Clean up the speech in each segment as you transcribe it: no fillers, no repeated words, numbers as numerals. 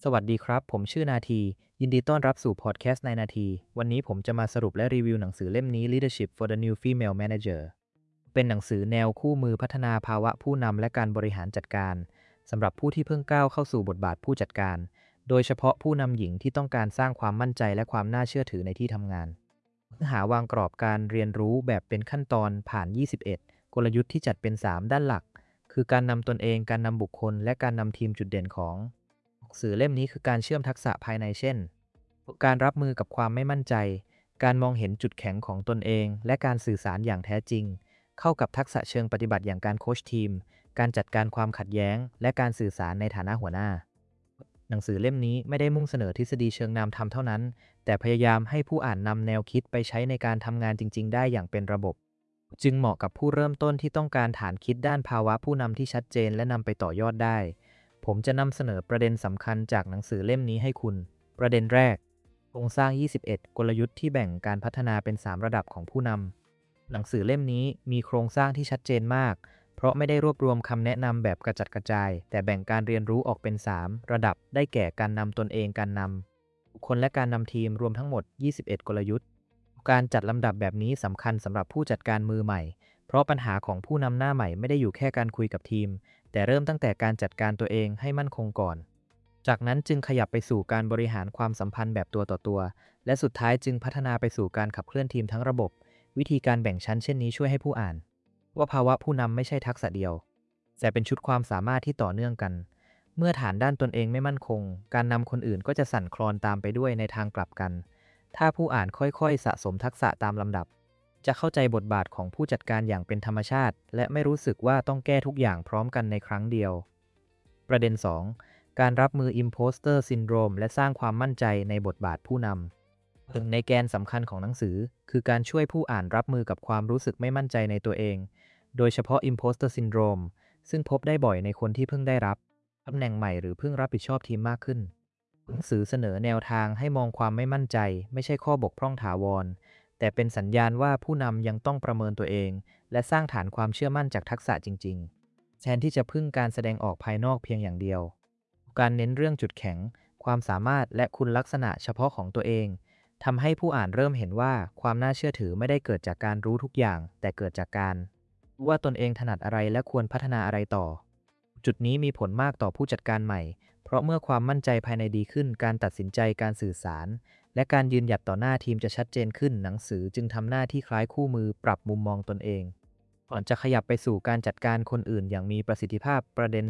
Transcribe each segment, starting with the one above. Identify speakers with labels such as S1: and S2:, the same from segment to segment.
S1: สวัสดีครับ ผมชื่อนาที ยินดีต้อนรับสู่พอดแคสต์ในนาที วันนี้ผมจะมาสรุปและรีวิวหนังสือเล่มนี้ Leadership for the New Female Manager เป็นหนังสือแนวคู่มือพัฒนาภาวะผู้นำและการบริหารจัดการสำหรับผู้ที่เพิ่งก้าวเข้าสู่บทบาทผู้จัดการ โดยเฉพาะผู้นำหญิงที่ต้องการสร้างความมั่นใจและความน่าเชื่อถือในที่ทำงานเนื้อหาวางกรอบการเรียนรู้แบบเป็นขั้นตอนผ่าน 21 กลยุทธ์ที่จัดเป็น 3 ด้านหลัก คือการนำตนเอง การนำบุคคล และการนำทีมจุดเด่นของหนังสือเล่มนี้คือการเชื่อมทักษะภายในเช่น การรับมือกับความไม่มั่นใจ การมองเห็นจุดแข็งของตนเอง และการสื่อสารอย่างแท้จริง เข้ากับทักษะเชิงปฏิบัติอย่างการโค้ชทีม การจัดการความขัดแย้ง และการสื่อสารในฐานะหัวหน้า หนังสือเล่มนี้ไม่ได้มุ่งเสนอทฤษฎีเชิงนำทำเท่านั้น แต่พยายามให้ผู้อ่านนำแนวคิดไปใช้ในการทำงานจริงๆได้อย่างเป็นระบบ จึงเหมาะกับผู้เริ่มต้นที่ต้องการฐานคิดด้านภาวะผู้นำที่ชัดเจนและนำไปต่อยอดได้ ผมจะนำเสนอประเด็นสำคัญจากหนังสือเล่มนี้ให้คุณ ประเด็นแรก โครงสร้าง 21 กลยุทธ์ที่แบ่งการพัฒนาเป็น 3 ระดับของผู้นำ หนังสือเล่มนี้มีโครงสร้างที่ชัดเจนมาก เพราะไม่ได้รวบรวมคำแนะนำแบบกระจัดกระจาย แต่แบ่งการเรียนรู้ออกเป็น 3 ระดับ ได้แก่การนำตนเอง การนำบุคคลและการนำทีมรวมทั้งหมด 21 กลยุทธ์ การจัดลำดับแบบนี้สำคัญสำหรับผู้จัดการมือใหม่ เพราะปัญหาของผู้นำหน้าใหม่ไม่ได้อยู่แค่การคุยกับทีม แต่เริ่มตั้งแต่การจัดการตัวเองให้มั่นคงก่อน จากนั้นจึงขยับไปสู่การบริหารความสัมพันธ์แบบตัวต่อตัว และสุดท้ายจึงพัฒนาไปสู่การขับเคลื่อนทีมทั้งระบบ วิธีการแบ่งชั้นเช่นนี้ช่วยให้ผู้อ่านว่าภาวะผู้นำไม่ใช่ทักษะเดียว แต่เป็นชุดความสามารถที่ต่อเนื่องกัน เมื่อฐานด้านตนเองไม่มั่นคง การนำคนอื่นก็จะสั่นคลอนตามไปด้วยในทางกลับกัน ถ้าผู้อ่านค่อยๆสะสมทักษะตามลำดับ จะเข้าใจบทบาทของผู้จัดการอย่างเป็นธรรมชาติ และไม่รู้สึกว่าต้องแก้ทุกอย่างพร้อมกันในครั้งเดียว ประเด็น 2 การรับมือ Imposter Syndrome และสร้างความมั่นใจในบทบาทผู้นำหนึ่งในแกนสำคัญของหนังสือ คือการช่วยผู้อ่านรับมือกับความรู้สึกไม่มั่นใจในตัวเอง โดยเฉพาะ Imposter Syndrome ซึ่งพบได้บ่อยในคนที่เพิ่งได้รับตำแหน่งใหม่หรือเพิ่งรับผิดชอบทีมมากขึ้น หนังสือเสนอแนวทางให้มองความไม่มั่นใจไม่ใช่ข้อบกพร่องถาวร แต่เป็นสัญญาณว่าผู้นำยังต้องประเมินตัวเอง และสร้างฐานความเชื่อมั่นจากทักษะจริงๆแทนที่จะพึ่งการแสดงออกภายนอกเพียงอย่างเดียว การเน้นเรื่องจุดแข็ง ความสามารถและคุณลักษณะเฉพาะของตัวเองทำให้ผู้อ่านเริ่มเห็นว่าความน่าเชื่อถือไม่ได้เกิดจากการรู้ทุกอย่าง แต่เกิดจากการรู้ว่าตนเองถนัดอะไรและควรพัฒนาอะไรต่อ จุดนี้มีผลมากต่อผู้จัดการใหม่ เพราะเมื่อความมั่นใจภายในดีขึ้น การตัดสินใจ การสื่อสาร และการยืนหยัดต่อหน้าทีมจะชัดเจนขึ้น หนังสือจึงทำหน้าที่คล้ายคู่มือปรับมุมมองตนเอง ก่อนจะขยับไปสู่การจัดการคนอื่นอย่างมีประสิทธิภาพ ประเด็น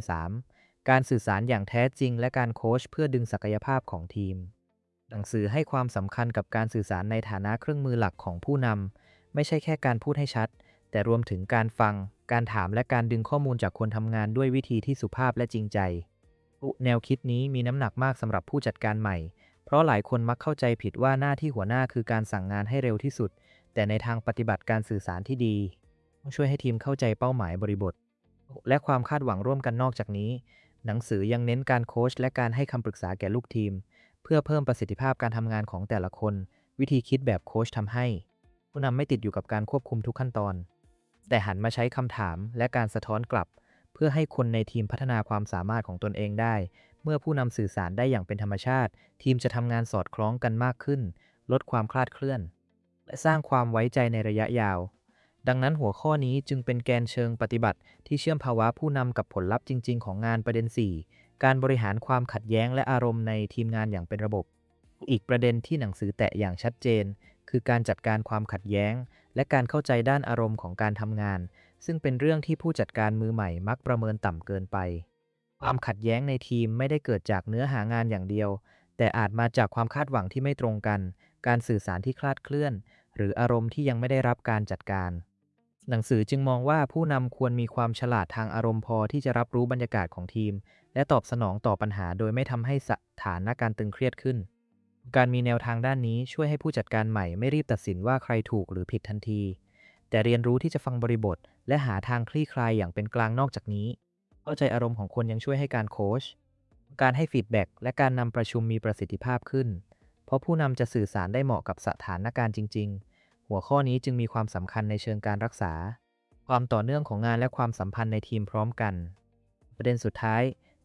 S1: 3 การสื่อสารอย่างแท้จริงและการโค้ชเพื่อดึงศักยภาพของทีม หนังสือให้ความสำคัญกับการสื่อสารในฐานะเครื่องมือหลักของผู้นำ ไม่ใช่แค่การพูดให้ชัด แต่รวมถึงการฟัง การถามและการดึงข้อมูลจากคนทำงานด้วยวิธีที่สุภาพและจริงใจ แนวคิดนี้มีน้ำหนักมากสำหรับผู้จัดการใหม่ เพราะหลายคนมักเข้าใจผิดว่าหน้าที่หัวหน้าคือการสั่งงานให้เร็วที่สุด แต่ในทางปฏิบัติการสื่อสารที่ดีต้องช่วยให้ทีมเข้าใจเป้าหมายบริบท และความคาดหวังร่วมกันนอกจากนี้ หนังสือยังเน้นการโค้ชและการให้คำปรึกษาแก่ลูกทีม เพื่อเพิ่มประสิทธิภาพการทำงานของแต่ละคน วิธีคิดแบบโค้ชทำให้ผู้นำไม่ติดอยู่กับการควบคุมทุกขั้นตอน แต่หันมาใช้คำถามและการสะท้อนกลับ เพื่อให้คนในทีมพัฒนาความสามารถของตนเองได้ เมื่อผู้นำสื่อสารได้อย่างเป็นธรรมชาติ ทีมจะทำงานสอดคล้องกันมากขึ้น ลดความคลาดเคลื่อน และสร้างความไว้ใจในระยะยาว ดังนั้นหัวข้อนี้จึงเป็นแกนเชิงปฏิบัติที่เชื่อมภาวะผู้นำกับผลลัพธ์จริงๆของงานประเด็น 4 การบริหารความขัดแย้งและอารมณ์ในทีมงานอย่างเป็นระบบ อีกประเด็นที่หนังสือแตะอย่างชัดเจน คือการจัดการความขัดแย้ง และการเข้าใจด้านอารมณ์ของการทำงาน ซึ่งเป็นเรื่องที่ผู้จัดการมือใหม่มักประเมินต่ำเกินไป ความขัดแย้งในทีมไม่ได้เกิดจากเนื้อหางานอย่างเดียว แต่อาจมาจากความคาดหวังที่ไม่ตรงกัน การสื่อสารที่คลาดเคลื่อน หรืออารมณ์ที่ยังไม่ได้รับการจัดการ หนังสือจึงมองว่าผู้นำควรมีความฉลาดทางอารมณ์พอที่จะรับรู้บรรยากาศของทีม และตอบสนองต่อปัญหาโดยไม่ทำให้สถานการณ์ตึงเครียดขึ้น การมีแนวทางด้านนี้ช่วยให้ผู้จัดการใหม่ไม่รีบตัดสินว่าใครถูกหรือผิดทันที แต่เรียนรู้ที่จะฟังบริบท และหาทางคลี่คลายอย่างเป็นกลางนอกจากนี้เข้าใจอารมณ์ของคนยังช่วยให้การโค้ชการให้ฟีดแบ็กและการนำประชุมมีประสิทธิภาพขึ้น เพราะผู้นำจะสื่อสารได้เหมาะกับสถานการณ์จริงๆ หัวข้อนี้จึงมีความสำคัญในเชิงการรักษาความต่อเนื่องของงานและความสัมพันธ์ในทีมพร้อมกัน ประเด็นสุดท้าย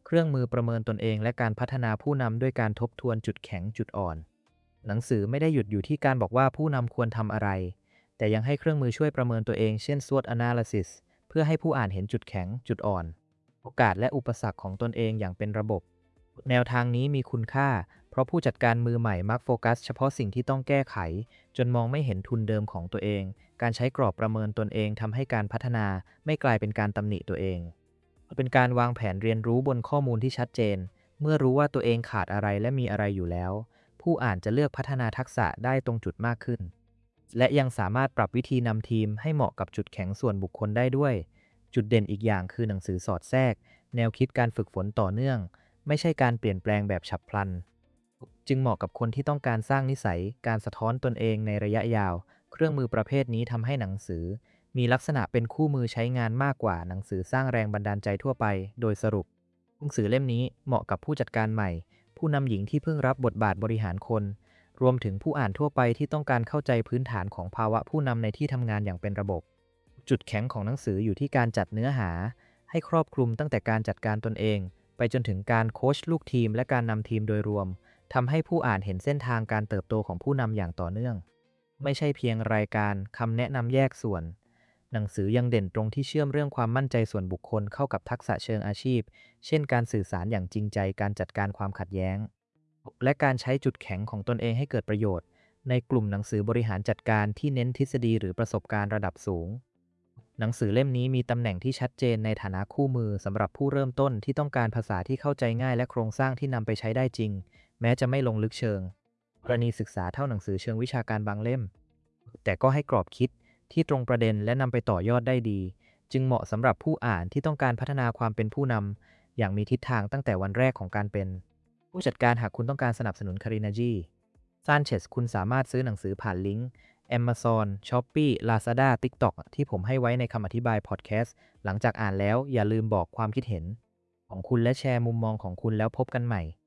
S1: เครื่องมือประเมินตนเองและการพัฒนาผู้นำด้วยการทบทวนจุดแข็งจุดอ่อนหนังสือไม่ได้หยุดอยู่ที่การบอกว่าผู้นำควรทำอะไรแต่ยังให้เครื่องมือช่วยประเมินตัวเองเช่น SWOT Analysis เพื่อให้ผู้อ่านเห็นจุดแข็งจุดอ่อนโอกาสและอุปสรรคของตนเองอย่างเป็นระบบแนวทางนี้มีคุณค่าเพราะผู้จัดการมือใหม่มักโฟกัสเฉพาะสิ่งที่ต้องแก้ไขจนมองไม่เห็นทุนเดิมของตัวเองการใช้กรอบประเมินตนเองทำให้การพัฒนาไม่กลายเป็นการตำหนิตัวเองเป็นการวางแผนเรียนรู้บนข้อมูลที่ชัดเจนเมื่อรู้ว่าตัวเองขาดอะไรและมีอะไรอยู่แล้วผู้อ่านจะเลือกพัฒนาทักษะได้ตรงจุดมากขึ้นและยังสามารถปรับวิธีนำทีมให้เหมาะกับจุดแข็งส่วนบุคคลได้ด้วยจุดเด่นอีกอย่างคือหนังสือสอดแทรกแนวคิดการฝึกฝนต่อเนื่องไม่ใช่การเปลี่ยนแปลงแบบฉับพลันจึงเหมาะกับคนที่ต้องการสร้างนิสัยการสะท้อนตนเองในระยะยาวเครื่องมือประเภทนี้ทำให้หนังสือมีลักษณะเป็นคู่มือใช้งานมากกว่าหนังสือสร้างแรงบันดาลใจทั่วไปโดยสรุปหนังสือเล่มนี้เหมาะกับผู้จัดการใหม่ผู้นำหญิงที่เพิ่งรับบทบาทบริหารคนรวมถึงผู้อ่านทั่วไปที่ต้องการเข้าใจพื้นฐานของภาวะผู้นำในที่ทำงานอย่างเป็นระบบจุดแข็งของหนังสืออยู่ที่การจัดเนื้อหาให้ครอบคลุมตั้งแต่การจัดการตนเองไปจนถึงการโค้ชลูกทีมและการนำทีมโดยรวมทำให้ผู้อ่านเห็นเส้นทางการเติบโตของผู้นำอย่างต่อเนื่องไม่ใช่เพียงรายการคำแนะนำแยกส่วนหนังสือยังเด่นตรงที่เชื่อมเรื่องความมั่นใจส่วนบุคคลเข้ากับทักษะเชิงอาชีพเช่นการสื่อสารอย่างจริงใจการจัดการความขัดแย้งและการใช้จุดแข็งของตนเองให้เกิดประโยชน์ในกลุ่มหนังสือบริหารจัดการที่เน้นทฤษฎีหรือประสบการณ์ระดับสูงหนังสือเล่มนี้มีตำแหน่งที่ชัดเจนในฐานะคู่มือสำหรับผู้เริ่มต้นที่ต้องการภาษาที่เข้าใจง่ายและโครงสร้างที่นำไปใช้ได้จริงแม้จะไม่ลงลึกเชิงกรณีศึกษาเท่าหนังสือเชิงวิชาการบางเล่มแต่ก็ให้กรอบคิดที่ตรงประเด็นและนำไปต่อยอดได้ดีจึงเหมาะสำหรับผู้อ่านที่ต้องการพัฒนาความเป็นผู้นำอย่างมีทิศทางตั้งแต่วันแรกของการเป็นผู้จัดการหากคุณต้องการสนับสนุนคารินาจีซานเชสคุณสามารถซื้อหนังสือผ่านลิงก์ Amazon, Shopee, Lazada, TikTok ที่ผมให้ไว้ในคำอธิบายพอดแคสต์หลังจากอ่านแล้วอย่าลืมบอกความคิดเห็นของคุณและแชร์มุมมองของคุณแล้วพบกันใหม่